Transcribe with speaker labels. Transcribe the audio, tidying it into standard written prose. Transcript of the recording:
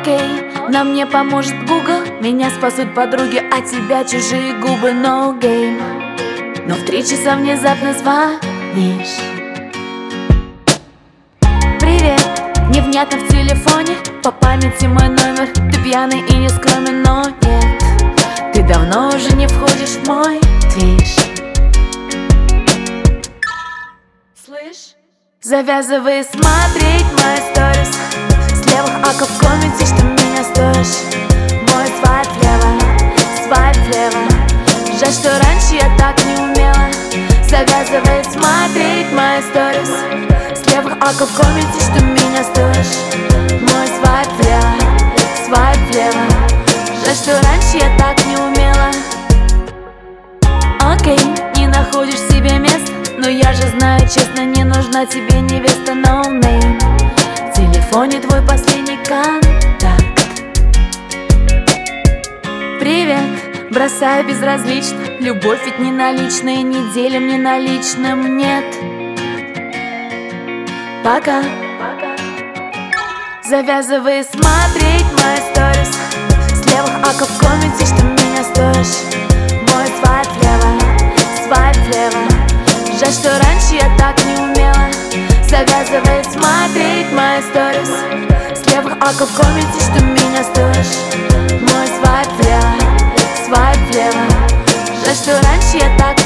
Speaker 1: Окей, нам не поможет Google, меня спасут подруги, а тебя чужие губы. No game. Но в 3 часа внезапно звонишь. Привет, невнятно в телефоне, по памяти мой номер. Ты пьяный и не скромен, но нет, ты давно уже не входишь в мой движ. Слышь? Завязывай смотреть мои сторис с левых аков в комменте, что меня стоишь. Мой свайп влево. Жаль, что раньше я так не умела. Завязывай смотреть мои сторис с левых аков в комменте, что меня стоишь. Мой свайп влево. Жаль, что раньше я так не умела. Окей, не находишь себе места, но я же знаю честно, не нужна тебе невеста. No name. В телефоне твой последний контакт. Привет, бросай безразлично. Любовь ведь не наличная, не делим не наличным, нет. Пока. Завязывай смотреть мои сторис с левых аков в комменте, что меня стоишь. Мой свайп влево. Жаль, что раньше я так не умела. Завязывай смотреть мои сторис с левых аков в комменте, что меня стоишь. Мой свайп влево. Жаль, что раньше я так